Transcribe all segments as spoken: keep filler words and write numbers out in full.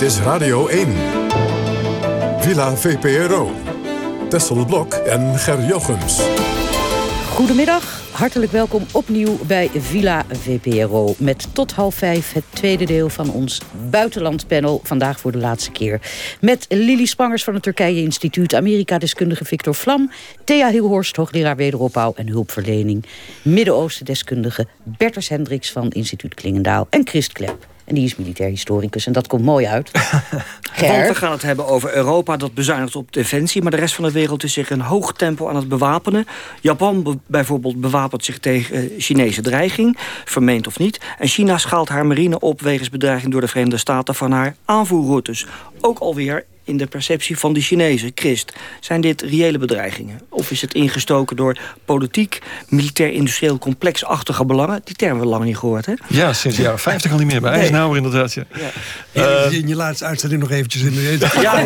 Dit is Radio één. Villa V P R O. Tessel Blok en Ger Jochems. Goedemiddag, hartelijk welkom opnieuw bij Villa V P R O. Met tot half vijf het tweede deel van ons buitenlandpanel. Vandaag voor de laatste keer. Met Lili Spangers van het Turkije Instituut, Amerika-deskundige Victor Vlam, Thea Hilhorst, hoogleraar wederopbouw en hulpverlening, Midden-Oosten-deskundige Bertus Hendricks van Instituut Klingendaal en Christ Klep. En die is militair historicus en dat komt mooi uit. Want we gaan het hebben over Europa dat bezuinigt op defensie, maar de rest van de wereld is zich in hoog tempo aan het bewapenen. Japan be- bijvoorbeeld bewapent zich tegen uh, Chinese dreiging, vermeend of niet. En China schaalt haar marine op wegens bedreiging door de Verenigde Staten van haar aanvoerroutes. Ook alweer in de perceptie van de Chinezen. Christ, zijn dit reële bedreigingen? Of is het ingestoken door politiek, militair-industrieel complexachtige belangen? Die term hebben we lang niet gehoord, hè? Ja, sinds de jaren vijftig al niet meer. Bij Eisenhower inderdaad, ja. ja. Uh, in je laatste uitzending nog eventjes in de eten. Ja,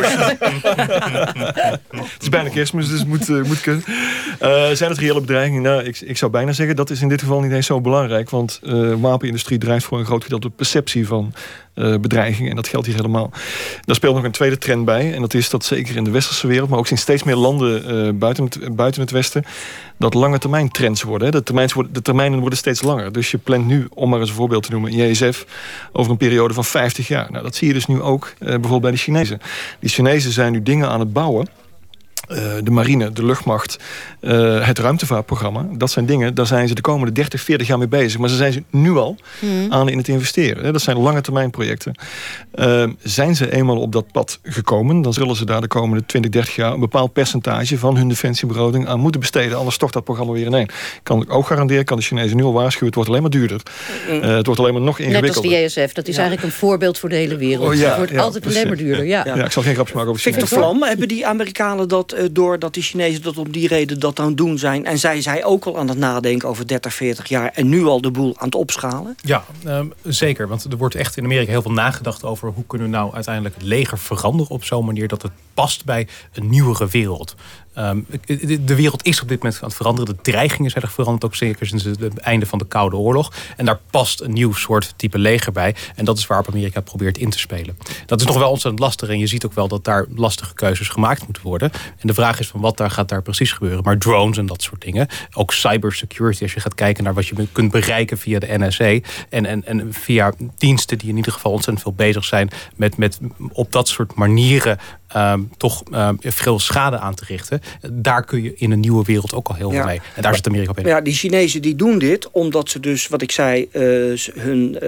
het is bijna kerstmis, dus het moet, uh, moet kunnen. Uh, zijn het reële bedreigingen? Nou, ik, ik zou bijna zeggen, dat is in dit geval niet eens zo belangrijk. Want uh, wapenindustrie drijft voor een groot gedeelte de perceptie van Uh, bedreigingen. En dat geldt hier helemaal. Daar speelt nog een tweede trend bij. En dat is dat zeker in de westerse wereld, maar ook in steeds meer landen uh, buiten, het, buiten het westen, dat lange termijn trends worden. Hè. De, termijns worden. de termijnen worden steeds langer. Dus je plant nu, om maar eens een voorbeeld te noemen, J S F over een periode van vijftig jaar. Nou, dat zie je dus nu ook uh, bijvoorbeeld bij de Chinezen. Die Chinezen zijn nu dingen aan het bouwen. Uh, de marine, de luchtmacht, uh, het ruimtevaartprogramma. Dat zijn dingen, daar zijn ze de komende dertig, veertig jaar mee bezig. Maar ze zijn ze nu al hmm. aan in het investeren. Hè. Dat zijn lange termijn projecten. Uh, zijn ze eenmaal op dat pad gekomen, dan zullen ze daar de komende twintig, dertig jaar een bepaald percentage van hun defensiebegroting aan moeten besteden. Anders stort dat programma weer ineen. Kan ik ook garanderen, kan de Chinezen nu al waarschuwen, het wordt alleen maar duurder. Uh, het wordt alleen maar nog ingewikkelder. Net als de J S F, dat is ja. eigenlijk een voorbeeld voor de hele wereld. Oh, ja, het wordt ja, altijd alleen maar duurder. Ja. Ja. Ja, ik zal geen grapjes maken over China. Victor Vlam, hebben die Amerikanen dat uh, doordat die Chinezen dat om die reden dat aan het doen zijn, en zij zij ook al aan het nadenken over dertig, veertig jaar en nu al de boel aan het opschalen? Ja, um, zeker. Want er wordt echt in Amerika heel veel nagedacht over hoe kunnen we nou uiteindelijk het leger veranderen op zo'n manier dat het past bij een nieuwere wereld. Um, de wereld is op dit moment aan het veranderen. De dreigingen zijn er veranderd, ook zeker sinds het einde van de Koude Oorlog. En daar past een nieuw soort type leger bij. En dat is waarop Amerika probeert in te spelen. Dat is nog wel ontzettend lastig. En je ziet ook wel dat daar lastige keuzes gemaakt moeten worden. En de vraag is van wat daar gaat daar precies gebeuren. Maar drones en dat soort dingen. Ook cybersecurity, als je gaat kijken naar wat je kunt bereiken via de N S A. En, en, en via diensten die in ieder geval ontzettend veel bezig zijn met, met op dat soort manieren Um, toch um, veel schade aan te richten. Daar kun je in een nieuwe wereld ook al heel veel ja. mee. En daar zit Amerika op in. Ja, die Chinezen die doen dit omdat ze dus, wat ik zei, uh, hun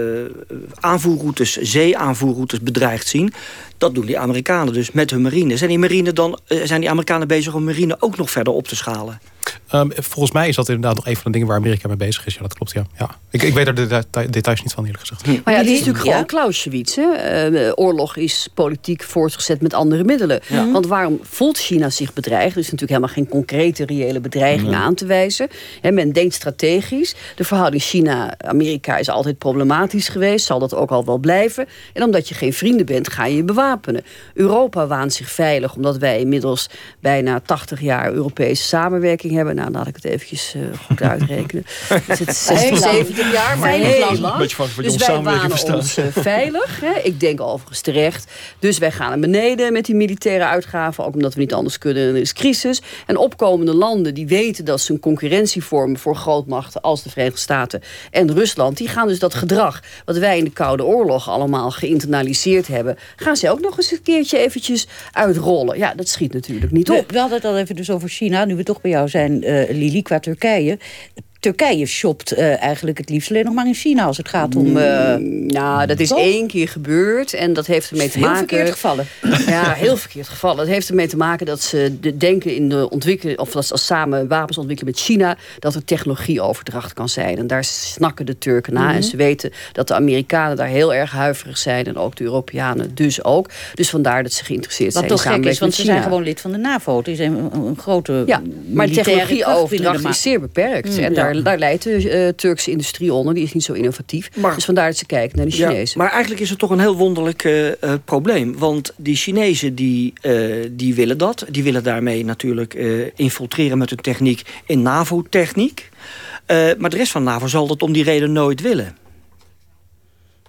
uh, aanvoerroutes, zeeaanvoerroutes bedreigd zien. Dat doen die Amerikanen dus met hun marine. Zijn die marine dan, uh, zijn die Amerikanen bezig om marine ook nog verder op te schalen? Um, volgens mij is dat inderdaad nog een van de dingen waar Amerika mee bezig is. Ja, dat klopt, ja. ja. Ik, ik weet er de deta- details niet van, eerlijk gezegd. Maar ja, het is natuurlijk ja. gewoon Clausewitz. Hè? Uh, oorlog is politiek voortgezet met andere middelen. Ja. Want waarom voelt China zich bedreigd? Er is natuurlijk helemaal geen concrete, reële bedreiging ja. aan te wijzen. He, men denkt strategisch. De verhouding China-Amerika is altijd problematisch geweest. Zal dat ook al wel blijven. En omdat je geen vrienden bent, ga je je bewapenen. Europa waant zich veilig, omdat wij inmiddels bijna tachtig jaar Europese samenwerking hebben. Nou, laat ik het eventjes uh, goed uitrekenen. Is het zestig, zeventig jaar, maar heel lang. Dus wij wanen ons uh, veilig. Hè? Ik denk overigens terecht. Dus wij gaan naar beneden met die militaire uitgaven. Ook omdat we niet anders kunnen. Er is crisis. En opkomende landen die weten dat ze een concurrentie vormen voor grootmachten als de Verenigde Staten en Rusland. Die gaan dus dat gedrag wat wij in de Koude Oorlog allemaal geïnternaliseerd hebben, gaan ze ook nog eens een keertje eventjes uitrollen. Ja, dat schiet natuurlijk niet op. We, we hadden het al even dus over China. Nu we toch bij jou zijn, uh, Lili, qua Turkije. Turkije shopt uh, eigenlijk het liefst alleen nog maar in China als het gaat om... Uh, nou, dat is toch? één keer gebeurd en dat heeft ermee te heel maken... Heel verkeerd gevallen. Ja, heel verkeerd gevallen. Het heeft ermee te maken dat ze de denken in de ontwikkeling... of dat ze als samen wapens ontwikkelen met China... dat er technologieoverdracht kan zijn. En daar snakken de Turken naar. Mm-hmm. En ze weten dat de Amerikanen daar heel erg huiverig zijn... en ook de Europeanen dus ook. Dus vandaar dat ze geïnteresseerd Wat zijn in samenwerking met China. Wat toch gek is, want ze zijn gewoon lid van de NAVO. Het is een, een grote ja, maar de technologieoverdracht is zeer beperkt. Mm, en daar, ja. daar leidt de uh, Turkse industrie onder. Die is niet zo innovatief. Maar, dus vandaar dat ze kijken naar de Chinezen. Ja, maar eigenlijk is het toch een heel wonderlijk uh, uh, probleem. Want die Chinezen die, uh, die willen dat. Die willen daarmee natuurlijk uh, infiltreren met hun techniek in NAVO-techniek. Uh, maar de rest van NAVO zal dat om die reden nooit willen.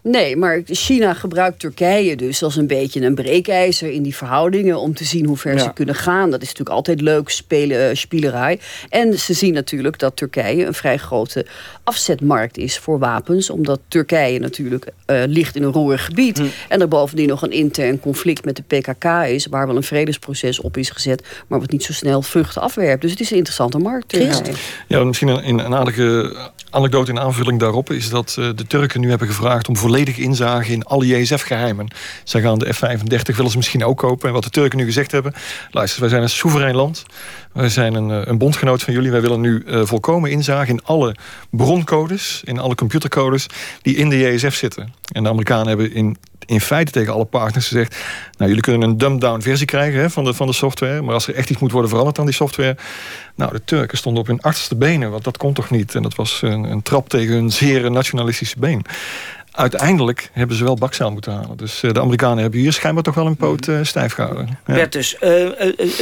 Nee, maar China gebruikt Turkije dus als een beetje een breekijzer in die verhoudingen om te zien hoe ver ja. ze kunnen gaan. Dat is natuurlijk altijd leuk, spelen, spielerij. En ze zien natuurlijk dat Turkije een vrij grote afzetmarkt is voor wapens, omdat Turkije natuurlijk uh, ligt in een roerig gebied. Hm. En er bovendien nog een intern conflict met de P K K is, waar wel een vredesproces op is gezet, maar wat niet zo snel vruchten afwerpt. Dus het is een interessante markt. Chris? Ja, misschien een, een aardige anekdote in aanvulling daarop is dat uh, de Turken nu hebben gevraagd om volledige inzage in alle J S F-geheimen. Zij gaan de F vijfendertig willen ze misschien ook kopen. En wat de Turken nu gezegd hebben, luister, wij zijn een soeverein land. Wij zijn een, een bondgenoot van jullie. Wij willen nu uh, volkomen inzage in alle broncodes, in alle computercodes die in de J S F zitten. En de Amerikanen hebben in, in feite tegen alle partners gezegd, nou, jullie kunnen een dumbed-down versie krijgen hè, van, de, van de software, maar als er echt iets moet worden veranderd aan die software, nou, de Turken stonden op hun achterste benen, want dat kon toch niet. En dat was een, een trap tegen hun zeer nationalistische been. Uiteindelijk hebben ze wel bakzeil moeten halen. Dus uh, de Amerikanen hebben hier schijnbaar toch wel een poot uh, stijf gehouden. Ja. Bertus, uh, uh,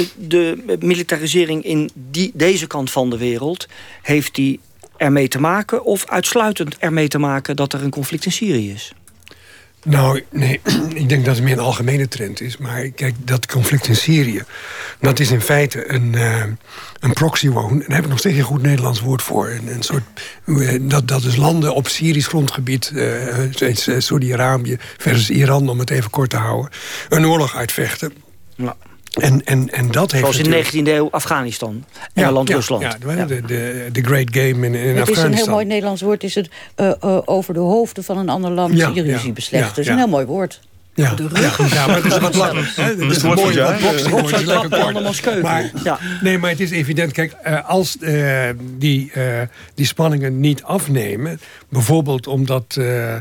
de militarisering in die, deze kant van de wereld, heeft die ermee te maken of uitsluitend ermee te maken dat er een conflict in Syrië is? Nou, nee, ik denk dat het meer een algemene trend is. Maar kijk, dat conflict in Syrië, dat is in feite een, uh, een proxy war. En daar heb ik nog steeds een goed Nederlands woord voor. Een, een soort, uh, dat, dat is landen op Syrisch grondgebied, uh, Saudi-Arabië versus Iran, om het even kort te houden, een oorlog uitvechten. Ja. En, en, en dat heeft Zoals in de negentiende eeuw Afghanistan, Engeland, ja, Rusland. Ja, ja. De, de, de Great Game in, in het Afghanistan. Het is een heel mooi Nederlands woord. Is het uh, uh, over de hoofden van een ander land ja, die ruzie ja, beslecht. Ja, dat is ja. een heel mooi woord. Ja, de rug. Ja, maar het is wat langer. Het is een mooi wat boxing. Maar ja. Nee, maar het is evident. Kijk, uh, als uh, die, uh, die spanningen niet afnemen, bijvoorbeeld omdat uh, uh,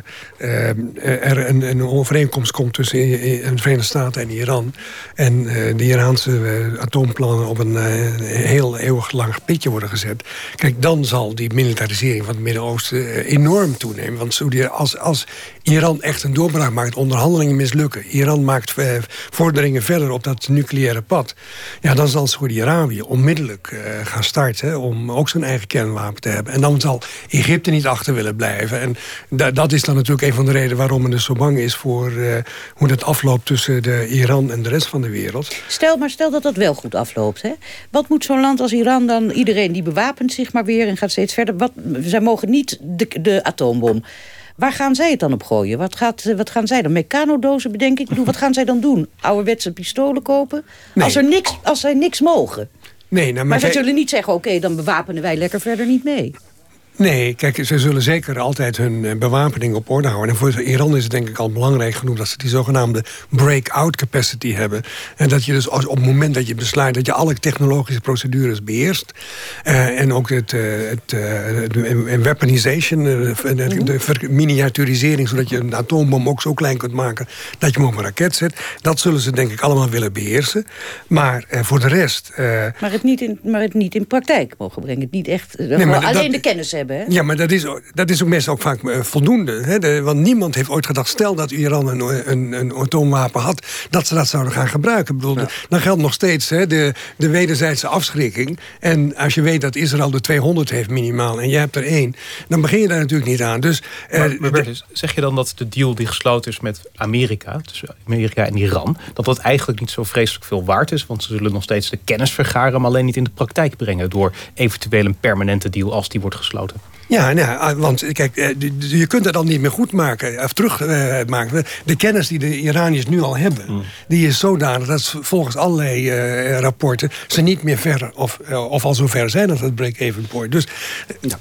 er een, een overeenkomst komt tussen de Verenigde Staten en Iran, en uh, de Iraanse uh, atoomplannen op een uh, heel eeuwig lang pitje worden gezet, kijk, dan zal die militarisering van het Midden-Oosten uh, enorm toenemen. Want als, als Iran echt een doorbraak maakt, onderhandelingen mislukken, Iran maakt uh, vorderingen verder op dat nucleaire pad, ja, dan zal Saudi-Arabië onmiddellijk uh, gaan starten, hè, om ook zijn eigen kernwapen te hebben. En dan zal Egypte niet achter willen blijven. En da- dat is dan natuurlijk een van de redenen waarom men dus zo bang is voor uh, hoe dat afloopt tussen de Iran en de rest van de wereld. Stel, maar stel dat dat wel goed afloopt, hè? Wat moet zo'n land als Iran dan, iedereen die bewapent zich maar weer en gaat steeds verder, wat, zij mogen niet de, de atoombom. Waar gaan zij het dan op gooien? Wat, gaat, wat gaan zij dan? Mecanodozen bedenk ik? bedoel, wat gaan zij dan doen? Ouderwetse pistolen kopen? Nee. Als, er niks, als zij niks mogen. Nee, nou, maar maar zij zij zullen niet zeggen, oké, okay, dan bewapenen wij lekker verder niet mee. Nee, kijk, ze zullen zeker altijd hun bewapening op orde houden. En voor Iran is het denk ik al belangrijk genoeg dat ze die zogenaamde breakout capacity hebben. En dat je dus als, op het moment dat je besluit dat je alle technologische procedures beheerst, uh, en ook het, uh, het uh, de weaponization, uh, de, de miniaturisering, zodat je een atoombom ook zo klein kunt maken dat je hem op een raket zet, dat zullen ze denk ik allemaal willen beheersen. Maar uh, voor de rest... Uh, maar, het niet in, maar het niet in praktijk mogen brengen. Het niet echt uh, nee, alleen dat, de kennis hebben. Hè? Ja, maar dat is, dat is ook meestal ook vaak uh, voldoende. Hè? De, want niemand heeft ooit gedacht, stel dat Iran een, een, een atoomwapen had, dat ze dat zouden gaan gebruiken. Ik bedoel, ja. Dan geldt nog steeds hè, de, de wederzijdse afschrikking. En als je weet dat Israël er tweehonderd heeft minimaal en jij hebt er één, dan begin je daar natuurlijk niet aan. Dus, uh, maar, maar Bertus, zeg je dan dat de deal die gesloten is met Amerika, tussen Amerika en Iran, dat dat eigenlijk niet zo vreselijk veel waard is? Want ze zullen nog steeds de kennis vergaren, maar alleen niet in de praktijk brengen door eventueel een permanente deal als die wordt gesloten. Ja, nou, want kijk, je kunt het dan niet meer goed maken of terugmaken. De kennis die de Iraniërs nu al hebben, mm. die is zodanig dat volgens allerlei uh, rapporten ze niet meer ver of, uh, of al zo ver zijn als het break-even point. Dus ja.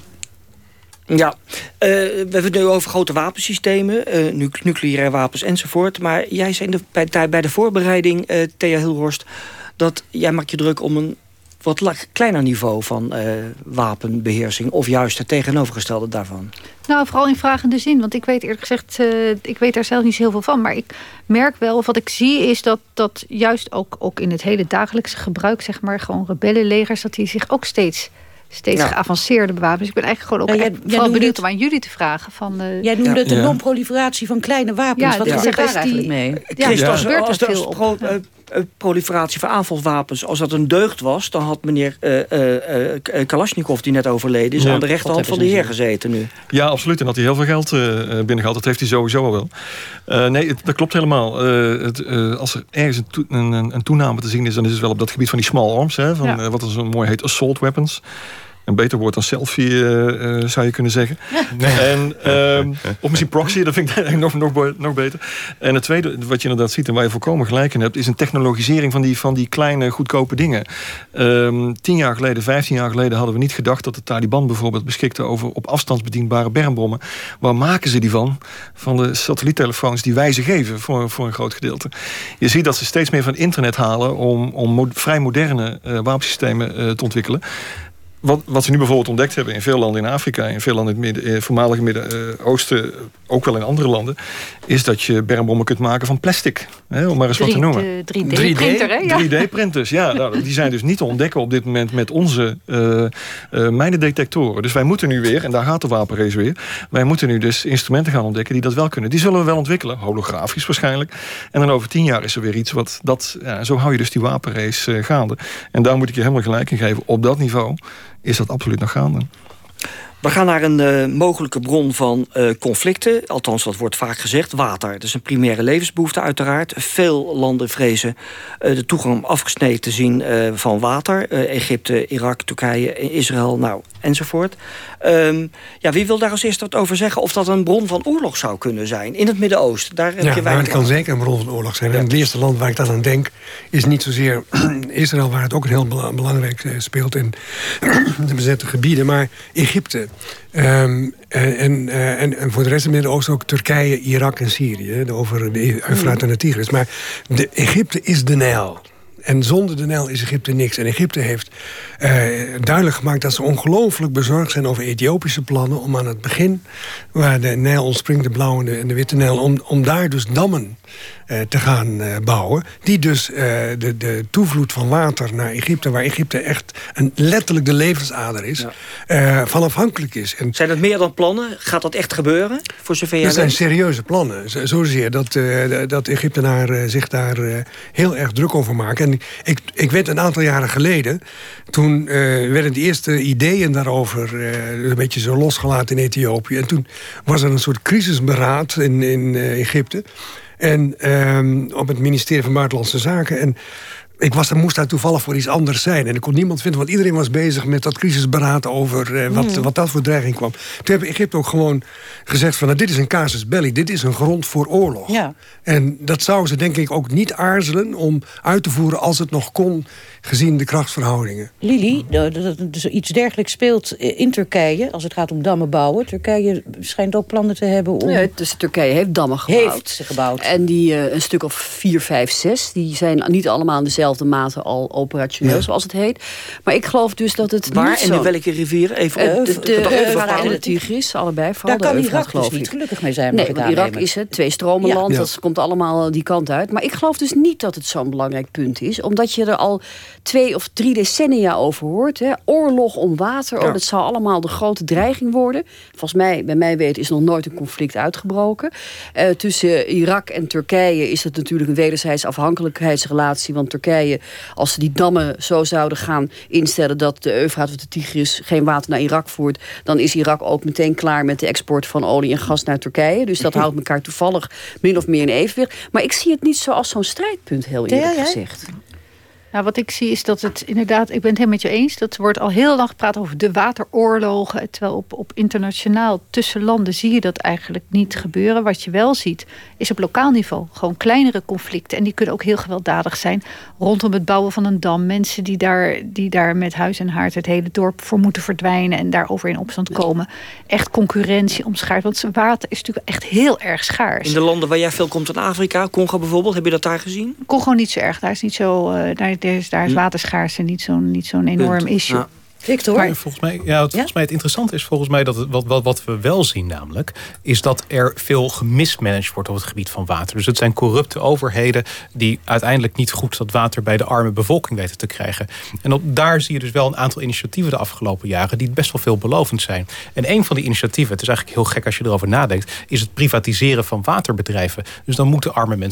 Ja, uh, we hebben het nu over grote wapensystemen, uh, nu, nucleaire wapens enzovoort. Maar jij zei de, bij, bij de voorbereiding, uh, Thea Hilhorst, dat jij maakt je druk om een wat kleiner niveau van uh, wapenbeheersing, of juist het tegenovergestelde daarvan? Nou, vooral in vragende zin, want ik weet eerlijk gezegd, uh, ik weet daar zelf niet zo heel veel van, maar ik merk wel, of wat ik zie is dat, dat juist ook, ook in het hele dagelijkse gebruik, zeg maar, gewoon rebellenlegers, dat die zich ook steeds steeds ja. geavanceerde bewapens. Dus ik ben eigenlijk gewoon ook ja, jij, vooral benieuwd het, om aan jullie te vragen. Van, uh, jij noemde ja. het de non-proliferatie van kleine wapens. Ja, wat is er daar eigenlijk mee? Chris, ja, als, gebeurt als, er als, veel als pro, uh, uh, proliferatie van aanvalswapens, als dat een deugd was, dan had meneer uh, uh, uh, Kalashnikov, die net overleden is, ja, aan de rechterhand van de heer gezeten nu. Ja, absoluut. En had hij heel veel geld uh, binnengehaald. Dat heeft hij sowieso al wel. Uh, nee, het, dat klopt helemaal. Uh, het, uh, als er ergens een, to- een, een toename te zien is, dan is het wel op dat gebied van die small arms, hè, van, ja. uh, wat er zo mooi heet assault weapons. Een beter woord dan selfie, uh, uh, zou je kunnen zeggen. Nee. En, uh, of misschien proxy, dat vind ik eigenlijk nog, nog, nog beter. En het tweede, wat je inderdaad ziet en waar je volkomen gelijk in hebt, is een technologisering van die, van die kleine, goedkope dingen. Um, tien jaar geleden, vijftien jaar geleden hadden we niet gedacht dat de Taliban bijvoorbeeld beschikte over op afstandsbedienbare bermbommen. Waar maken ze die van? Van de satelliettelefoons die wij ze geven voor, voor een groot gedeelte. Je ziet dat ze steeds meer van internet halen om, om mo- vrij moderne uh, wapensystemen uh, te ontwikkelen. Wat, wat ze nu bijvoorbeeld ontdekt hebben in veel landen in Afrika, in veel landen in het midden, eh, voormalige Midden-Oosten, uh, ook wel in andere landen, is dat je bermbommen kunt maken van plastic. Hè, om maar eens wat te noemen. drie D-printer, hè? Ja. drie D-printers, ja. Nou, die zijn dus niet te ontdekken op dit moment met onze uh, uh, mijnendetectoren. Dus wij moeten nu weer, en daar gaat de wapenrace weer, wij moeten nu dus instrumenten gaan ontdekken die dat wel kunnen. Die zullen we wel ontwikkelen, holografisch waarschijnlijk. En dan over tien jaar is er weer iets wat, dat, ja, zo hou je dus die wapenrace uh, gaande. En daar moet ik je helemaal gelijk in geven. Op dat niveau is dat absoluut nog gaande. We gaan naar een uh, mogelijke bron van uh, conflicten. Althans, dat wordt vaak gezegd. Water. Dat is een primaire levensbehoefte uiteraard. Veel landen vrezen uh, de toegang afgesneden te zien uh, van water. Uh, Egypte, Irak, Turkije, Israël, nou, enzovoort. Um, ja, wie wil daar als eerste wat over zeggen? Of dat een bron van oorlog zou kunnen zijn in het Midden-Oosten? Daar heb ja, je maar het kan aan. zeker een bron van oorlog zijn. Ja. En het eerste land waar ik dan aan denk is niet zozeer Israël, waar het ook een heel belangrijk uh, speelt in de bezette gebieden, maar Egypte. Um, en, uh, en, en voor de rest in het Midden-Oosten ook Turkije, Irak en Syrië. De over de Eufraat en de Tigris. Maar de, Egypte is de Nijl. En zonder de Nijl is Egypte niks. En Egypte heeft uh, duidelijk gemaakt dat ze ongelooflijk bezorgd zijn over Ethiopische plannen om aan het begin, waar de Nijl ontspringt, de blauwe en de, en de witte Nijl, om, om daar dus dammen uh, te gaan uh, bouwen. Die dus uh, de, de toevloed van water naar Egypte, waar Egypte echt een, letterlijk de levensader is, ja. uh, van afhankelijk is. En zijn het meer dan plannen? Gaat dat echt gebeuren? Voor zover jij dat zijn weet? serieuze plannen. Zo, zozeer dat, uh, dat Egyptenaren uh, zich daar uh, heel erg druk over maken. En ik, ik weet een aantal jaren geleden, toen uh, werden de eerste ideeën daarover uh, een beetje zo losgelaten in Ethiopië. En toen was er een soort crisisberaad in, in uh, Egypte. En um, op het ministerie van Buitenlandse Zaken. En ik was, moest daar toevallig voor iets anders zijn. En ik kon niemand vinden, want iedereen was bezig met dat crisisberaad over uh, wat, mm. wat dat voor dreiging kwam. Toen heeft Egypte ook gewoon gezegd van, nou, dit is een casus belli, dit is een grond voor oorlog. Ja. En dat zouden ze denk ik ook niet aarzelen om uit te voeren als het nog kon, gezien de krachtsverhoudingen. Lili, dus iets dergelijks speelt in Turkije, als het gaat om dammen bouwen. Turkije schijnt ook plannen te hebben om... Ja, dus Turkije heeft dammen gebouwd. Heeft ze gebouwd. En die uh, een stuk of vier, vijf, zes, die zijn niet allemaal in dezelfde mate al operationeel, ja. zoals het heet. Maar ik geloof dus dat het Waar niet en zo... in welke rivieren? Even uh, op de, de, de Eufraat en de Tigris, allebei. Daar kan Eufraat, Irak geloof dus niet ik. gelukkig mee zijn. Nee, want Irak is het, twee stromenland, ja. dat ja. komt allemaal die kant uit. Maar ik geloof dus niet dat het zo'n belangrijk punt is, omdat je er al twee of drie decennia over hoort. Hè. Oorlog om water, ja. oh, dat zou allemaal de grote dreiging worden. Volgens mij, bij mij weten, is nog nooit een conflict uitgebroken. Uh, tussen Irak en Turkije is het natuurlijk een wederzijds afhankelijkheidsrelatie, want Turkije, als ze die dammen zo zouden gaan instellen dat de Eufraat of de Tigris geen water naar Irak voert, dan is Irak ook meteen klaar met de export van olie en gas naar Turkije. Dus dat houdt elkaar toevallig min of meer in evenwicht. Maar ik zie het niet zo als zo'n strijdpunt, heel eerlijk ja, gezegd. Nou, wat ik zie is dat het inderdaad, ik ben het helemaal met je eens, dat er wordt al heel lang gepraat over de wateroorlogen, terwijl op, op internationaal tussen landen zie je dat eigenlijk niet gebeuren. Wat je wel ziet, is op lokaal niveau gewoon kleinere conflicten. En die kunnen ook heel gewelddadig zijn rondom het bouwen van een dam. Mensen die daar, die daar met huis en haard het hele dorp voor moeten verdwijnen en daarover in opstand komen. Echt concurrentie omschaart, want water is natuurlijk echt heel erg schaars. In de landen waar jij veel komt in Afrika, Congo bijvoorbeeld, heb je dat daar gezien? Congo niet zo erg, daar is niet zo... Uh, daar, Is, daar is waterschaarste niet zo'n niet zo'n enorm Punt. issue. Ja. Victor? Maar volgens mij, ja, het, volgens mij het interessante is volgens mij dat het, wat, wat, wat we wel zien namelijk, is dat er veel gemismanaged wordt op het gebied van water. Dus het zijn corrupte overheden die uiteindelijk niet goed dat water bij de arme bevolking weten te krijgen. En op, daar zie je dus wel een aantal initiatieven de afgelopen jaren die best wel veelbelovend zijn. En een van die initiatieven, het is eigenlijk heel gek als je erover nadenkt, is het privatiseren van waterbedrijven. Dus dan moeten arme mensen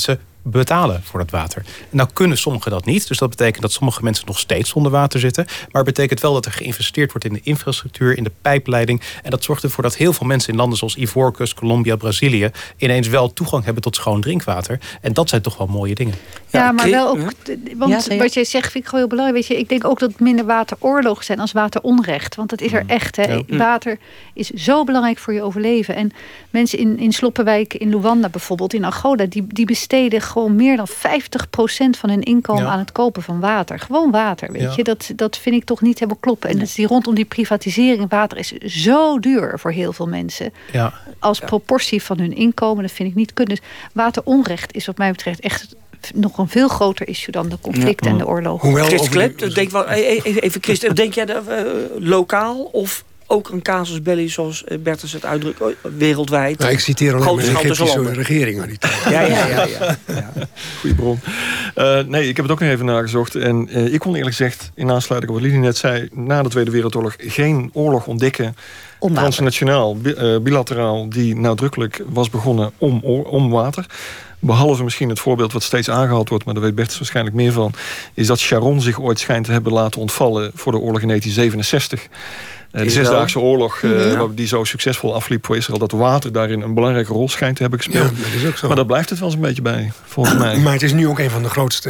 betalen voor dat water. Nou kunnen sommigen dat niet. Dus dat betekent dat sommige mensen nog steeds zonder water zitten. Maar het betekent wel dat er geïnvesteerd wordt in de infrastructuur, in de pijpleiding. En dat zorgt ervoor dat heel veel mensen in landen zoals Ivoorkust, Colombia, Brazilië ineens wel toegang hebben tot schoon drinkwater. En dat zijn toch wel mooie dingen. Ja, ja maar wel ook... Want ja, wat jij zegt vind ik gewoon heel belangrijk. Weet je, ik denk ook dat het minder wateroorlogen zijn als wateronrecht. Want dat is er echt. Hè. Ja. Water is zo belangrijk voor je overleven. En mensen in, in Sloppenwijk, in Luanda bijvoorbeeld, in Angola, die, die besteden gewoon meer dan vijftig procent van hun inkomen ja. aan het kopen van water. Gewoon water, weet ja. je. Dat, dat vind ik toch niet helemaal kloppen. En dat is die rondom die privatisering. Water is zo duur voor heel veel mensen. Ja. Als ja. proportie van hun inkomen, dat vind ik niet kunnen. Dus wateronrecht is wat mij betreft echt nog een veel groter issue dan de conflicten ja. en de oorlogen. Hoewel, Christ Klep, denk wel, even Christ, denk jij dat, uh, lokaal of ook een casus belli zoals Bertus het uitdrukt, wereldwijd? Nou, ik citeer alleen maar de Egyptische regering. Ja, ja, ja. ja, ja. Goeie bron. Uh, nee, ik heb het ook nog even nagezocht. En uh, ik kon eerlijk gezegd, in aansluiting op wat Lili net zei, na de Tweede Wereldoorlog geen oorlog ontdekken, transnationaal, uh, bilateraal, die nadrukkelijk was begonnen om, om water. Behalve misschien het voorbeeld wat steeds aangehaald wordt, maar daar weet Bertus waarschijnlijk meer van, is dat Sharon zich ooit schijnt te hebben laten ontvallen voor de oorlog in negentien zevenenzestig. De Zesdaagse Oorlog, uh, ja. die zo succesvol afliep voor Israël, dat water daarin een belangrijke rol schijnt te hebben gespeeld. Ja, dat is ook zo. Maar daar blijft het wel eens een beetje bij, volgens mij. Maar het is nu ook een van de grootste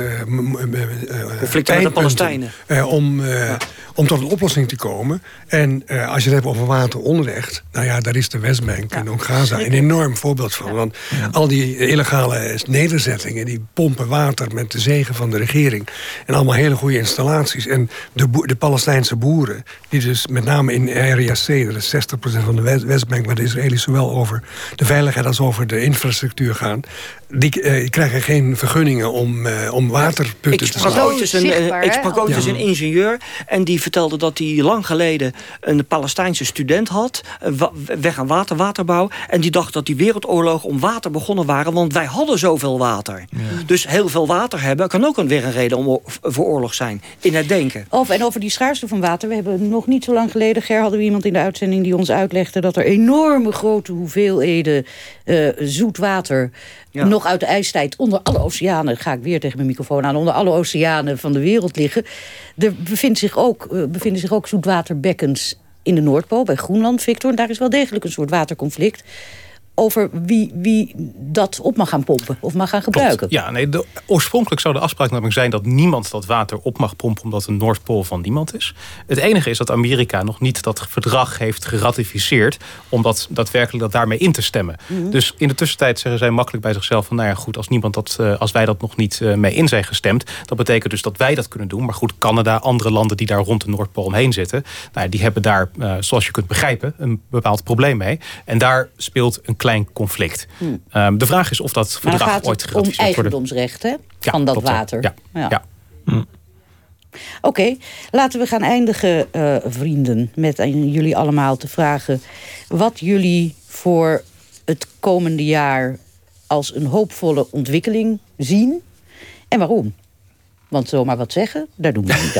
uh, conflicten met de Palestijnen. Uh, om, uh, ja. om tot een oplossing te komen. En uh, als je het hebt over wateronrecht, nou ja, daar is de Westbank ja. en ook Gaza een enorm voorbeeld van. Ja. Want ja. al die illegale nederzettingen, die pompen water met de zegen van de regering. En allemaal hele goede installaties. En de, de Palestijnse boeren, die dus met name in Area C, dat is zestig procent van de Westbank, waar de Israëli's zowel over de veiligheid als over de infrastructuur gaan, die uh, krijgen geen vergunningen om, uh, om waterputten te slaan. Ik sprak ook dus een ingenieur en die vertelde dat hij lang geleden een Palestijnse student had, weg aan water, waterbouw, en die dacht dat die wereldoorlogen om water begonnen waren, want wij hadden zoveel water. Ja. Dus heel veel water hebben kan ook weer een reden om voor oorlog zijn, in het denken. Of, en over die schaarste van water, we hebben nog niet zo lang geleden, Ger, hadden we iemand in de uitzending die ons uitlegde dat er enorme grote hoeveelheden uh, zoet water ja. nog uit de ijstijd onder alle oceanen, ga ik weer tegen mijn microfoon aan, onder alle oceanen van de wereld liggen. Er bevindt zich ook, uh, bevinden zich ook zoetwaterbekkens in de Noordpool, bij Groenland, Victor. En daar is wel degelijk een soort waterconflict over wie, wie dat op mag gaan pompen of mag gaan gebruiken. Klopt. Ja, nee, de, oorspronkelijk zou de afspraak namelijk zijn dat niemand dat water op mag pompen omdat de Noordpool van niemand is. Het enige is dat Amerika nog niet dat verdrag heeft geratificeerd om dat daadwerkelijk dat daarmee in te stemmen. Mm-hmm. Dus in de tussentijd zeggen zij makkelijk bij zichzelf van nou ja goed, als niemand dat, als wij dat nog niet mee in zijn gestemd, dat betekent dus dat wij dat kunnen doen. Maar goed, Canada, andere landen die daar rond de Noordpool omheen zitten, nou ja, die hebben daar, zoals je kunt begrijpen, een bepaald probleem mee. En daar speelt een klein conflict. Hmm. Um, de vraag is of dat verdrag gaat ooit geratificeerd wordt. Om eigendomsrecht, hè? Ja, van dat klopt, water. Ja. ja. ja. Hmm. Oké, okay, laten we gaan eindigen, uh, vrienden, met aan jullie allemaal te vragen wat jullie voor het komende jaar als een hoopvolle ontwikkeling zien en waarom. Want zomaar wat zeggen, daar doen we niet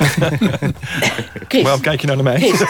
aan. Christ. Waarom kijk je nou naar mij? Christ,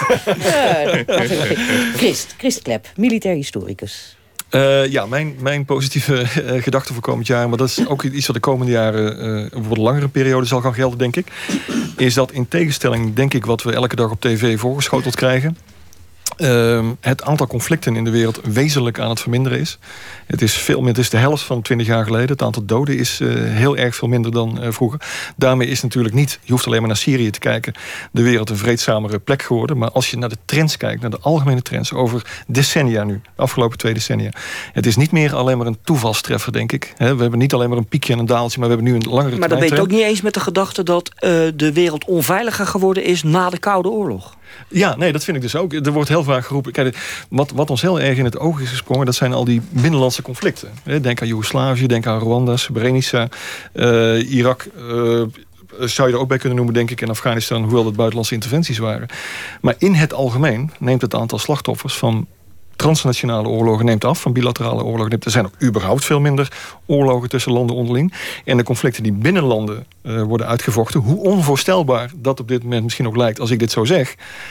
uh, Christ, Christ Klep, militair historicus. Uh, ja, mijn, mijn positieve uh, gedachte voor komend jaar, maar dat is ook iets wat de komende jaren uh, een wat langere periode zal gaan gelden, denk ik, is dat in tegenstelling, denk ik, wat we elke dag op tv voorgeschoteld krijgen, Uh, het aantal conflicten in de wereld wezenlijk aan het verminderen is. Het is, veel, het is de helft van twintig jaar geleden. Het aantal doden is uh, heel erg veel minder dan uh, vroeger. Daarmee is natuurlijk niet, je hoeft alleen maar naar Syrië te kijken, de wereld een vreedzamere plek geworden. Maar als je naar de trends kijkt, naar de algemene trends over decennia nu, de afgelopen twee decennia. Het is niet meer alleen maar een toevalstreffer, denk ik. He, we hebben niet alleen maar een piekje en een daaltje, maar we hebben nu een langere Maar dan ben je het ook niet eens met de gedachte dat uh, de wereld onveiliger geworden is na de Koude Oorlog. Ja, nee, dat vind ik dus ook. Er wordt heel vaak geroepen, kijk, wat, wat ons heel erg in het oog is gesprongen, dat zijn al die binnenlandse conflicten. Denk aan Joegoslavië, denk aan Rwanda, Srebrenica, uh, Irak. Uh, zou je er ook bij kunnen noemen, denk ik, in Afghanistan, hoewel dat buitenlandse interventies waren. Maar in het algemeen neemt het aantal slachtoffers van transnationale oorlogen neemt af, van bilaterale oorlogen. Er zijn ook überhaupt veel minder oorlogen tussen landen onderling. En de conflicten die binnen landen uh, worden uitgevochten, hoe onvoorstelbaar dat op dit moment misschien ook lijkt als ik dit zo zeg,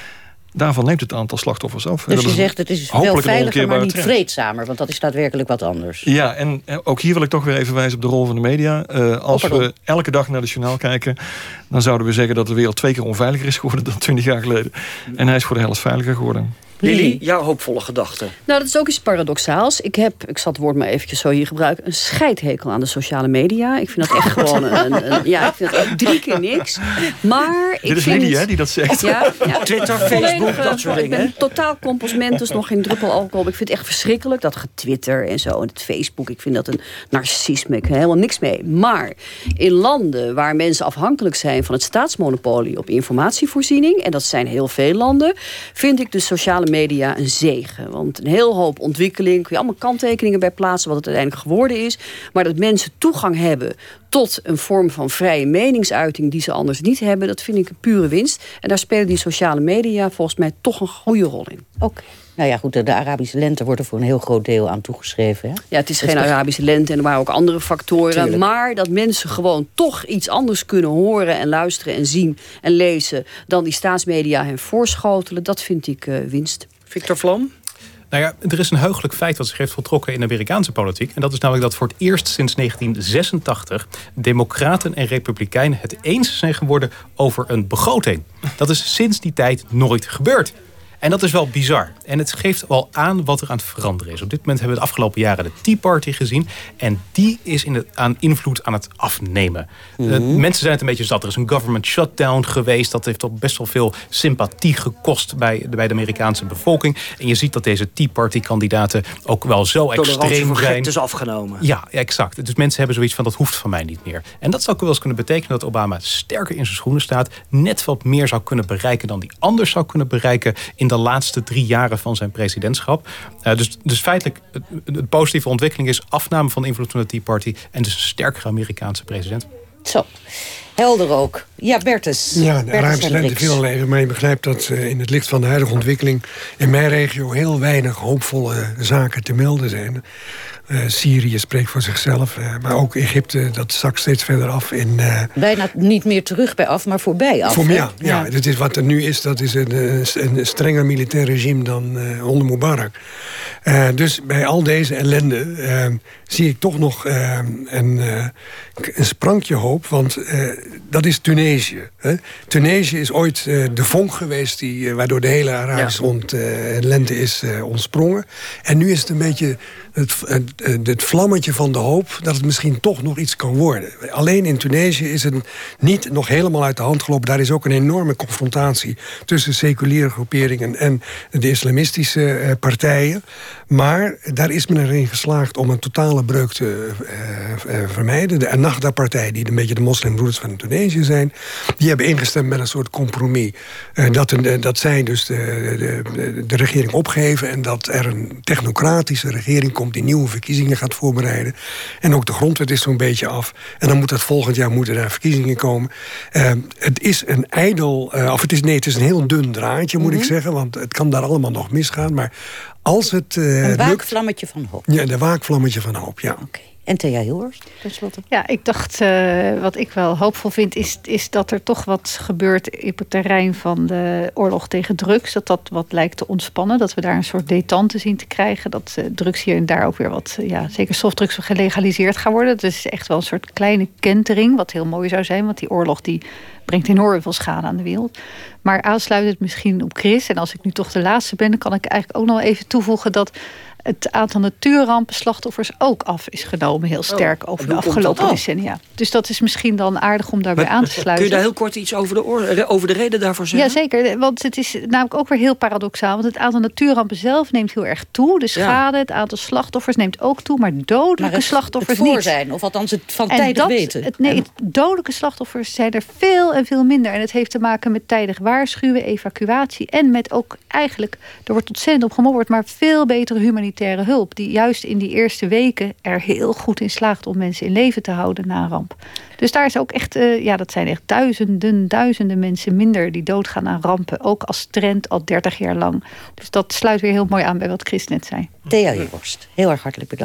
daarvan neemt het aantal slachtoffers af. Dus je zegt het is wel veiliger, maar niet vreedzamer. Want dat is daadwerkelijk wat anders. Ja, en ook hier wil ik toch weer even wijzen op de rol van de media. Uh, als oh, we elke dag naar het journaal kijken, dan zouden we zeggen dat de wereld twee keer onveiliger is geworden dan twintig jaar geleden. En hij is voor de helft veiliger geworden. Lili, jouw hoopvolle gedachte. Nou, dat is ook iets paradoxaals. Ik heb, ik zal het woord maar eventjes zo hier gebruiken, een scheidhekel aan de sociale media. Ik vind dat echt gewoon een, een ja, ik vind dat echt drie keer niks. Maar ik Dit is vind Lili, het, hè, die dat zegt. Ja, ja, Twitter, Facebook, dat soort dingen. Ik ben totaal compos mentis, nog geen druppel alcohol. Ik vind het echt verschrikkelijk, dat getwitter en zo. En het Facebook, ik vind dat een narcisme. Ik heb helemaal niks mee. Maar in landen waar mensen afhankelijk zijn van het staatsmonopolie op informatievoorziening, en dat zijn heel veel landen, vind ik de sociale media een zegen. Want een heel hoop ontwikkeling, kun je allemaal kanttekeningen bij plaatsen wat het uiteindelijk geworden is. Maar dat mensen toegang hebben tot een vorm van vrije meningsuiting die ze anders niet hebben, dat vind ik een pure winst. En daar spelen die sociale media volgens mij toch een goede rol in. Oké. Okay. Nou ja, goed, de Arabische lente wordt er voor een heel groot deel aan toegeschreven. Hè? Ja, het is geen Arabische lente en er waren ook andere factoren. Tuurlijk. Maar dat mensen gewoon toch iets anders kunnen horen en luisteren en zien en lezen dan die staatsmedia hen voorschotelen, dat vind ik uh, winst. Victor Vlam? Nou ja, er is een heugelijk feit wat zich heeft voltrokken in de Amerikaanse politiek. En dat is namelijk dat voor het eerst sinds negentien zesentachtig... democraten en republikeinen het eens zijn geworden over een begroting. Dat is sinds die tijd nooit gebeurd. En dat is wel bizar. En het geeft wel aan wat er aan het veranderen is. Op dit moment hebben we de afgelopen jaren de Tea Party gezien. En die is in het, aan invloed aan het afnemen. Mm-hmm. uh, mensen zijn het een beetje zat. Er is een government shutdown geweest. Dat heeft toch best wel veel sympathie gekost bij, bij de Amerikaanse bevolking. En je ziet dat deze Tea Party kandidaten ook wel zo extreem zijn. Het is afgenomen. Ja, exact. Dus mensen hebben zoiets van, dat hoeft van mij niet meer. En dat zou ook wel eens kunnen betekenen dat Obama sterker in zijn schoenen staat. Net wat meer zou kunnen bereiken dan die anders zou kunnen bereiken in de laatste drie jaren van zijn presidentschap. Uh, dus, dus feitelijk, de positieve ontwikkeling is afname van de invloed van de Tea Party en dus een sterkere Amerikaanse president. Zo, helder ook. Ja, Bertus. Ja, de Arabische lente viel al even, maar je begrijpt dat uh, in het licht van de huidige ontwikkeling in mijn regio heel weinig hoopvolle zaken te melden zijn. Uh, Syrië spreekt voor zichzelf, uh, maar ook Egypte, dat zakt steeds verder af. In, uh, Bijna niet meer terug bij af, maar voorbij af. Voor, ja, ja, ja. Dat is wat er nu is, dat is een, een strenger militair regime dan uh, onder Mubarak. Uh, dus bij al deze ellende uh, zie ik toch nog uh, een, uh, een sprankje hoop, want uh, dat is Tunesië. Hè? Tunesië is ooit uh, de vonk geweest die, uh, waardoor de hele Arabische ja. ont, uh, lente is uh, ontsprongen. En nu is het een beetje het, het, het vlammetje van de hoop dat het misschien toch nog iets kan worden. Alleen in Tunesië is het niet nog helemaal uit de hand gelopen. Daar is ook een enorme confrontatie tussen seculiere groeperingen en de islamistische uh, partijen. Maar daar is men erin geslaagd om een totale breuk te uh, uh, vermijden. De Ennahda-partij, die een beetje de moslimbroeders van Tunesië zijn, die hebben ingestemd met een soort compromis. Uh, dat, een, dat zij dus de, de, de regering opgeven en dat er een technocratische regering komt die nieuwe verkiezingen gaat voorbereiden. En ook de grondwet is zo'n beetje af. En dan moet het volgend jaar moeten er verkiezingen komen. Uh, het is een ijdel, uh, of het is, nee, het is een heel dun draadje, moet mm-hmm. ik zeggen, want het kan daar allemaal nog misgaan. Maar als het uh, een waakvlammetje van hoop. Ja, de waakvlammetje van hoop, ja. Okay. En Thea Hilhorst, tenslotte. Ja, ik dacht, uh, wat ik wel hoopvol vind, is, is dat er toch wat gebeurt op het terrein van de oorlog tegen drugs. Dat dat wat lijkt te ontspannen. Dat we daar een soort détente zien te krijgen. Dat uh, drugs hier en daar ook weer wat, uh, ja, zeker softdrugs gelegaliseerd gaan worden. Dat is echt wel een soort kleine kentering, wat heel mooi zou zijn. Want die oorlog die brengt enorm veel schade aan de wereld. Maar aansluitend misschien op Chris, en als ik nu toch de laatste ben, dan kan ik eigenlijk ook nog even toevoegen dat het aantal natuurrampenslachtoffers ook af is genomen, heel sterk, oh, over de afgelopen oh. decennia. Dus dat is misschien dan aardig om daarbij maar, aan te sluiten. Kun je daar heel kort iets over de, oor, over de reden daarvoor zeggen? Ja, zeker. Want het is namelijk ook weer heel paradoxaal. Want het aantal natuurrampen zelf neemt heel erg toe. De schade, ja. het aantal slachtoffers neemt ook toe. Maar dodelijke maar het, slachtoffers het voor niet. zijn, of althans het van tijdig weten. Het, nee, het, dodelijke slachtoffers zijn er veel en veel minder. En het heeft te maken met tijdig waarschuwen, evacuatie. En met ook eigenlijk, er wordt ontzettend op gemopperd, maar veel betere humanitaire hulp. Die juist in die eerste weken er heel goed in slaagt om mensen in leven te houden na een ramp. Dus daar is ook echt, uh, ja, dat zijn echt duizenden, duizenden mensen minder die doodgaan aan rampen. Ook als trend al dertig jaar lang. Dus dat sluit weer heel mooi aan bij wat Chris net zei. Thea Hilhorst, heel erg hartelijk bedankt.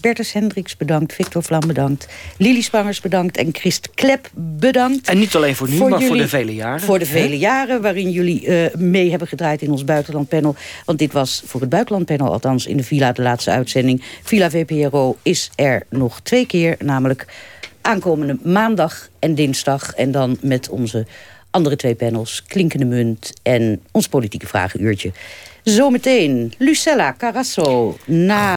Bertus Hendricks bedankt, Victor Vlam bedankt, Lili Spangers bedankt en Christ Klep bedankt. En niet alleen voor nu, voor maar jullie, voor de vele jaren. Voor de vele jaren waarin jullie uh, mee hebben gedraaid in ons buitenlandpanel. Want dit was voor het buitenlandpanel, althans in de Villa de laatste uitzending. Villa V P R O is er nog twee keer, namelijk aankomende maandag en dinsdag. En dan met onze andere twee panels, Klinkende Munt en ons politieke vragenuurtje. Zometeen Lucella Carrasso na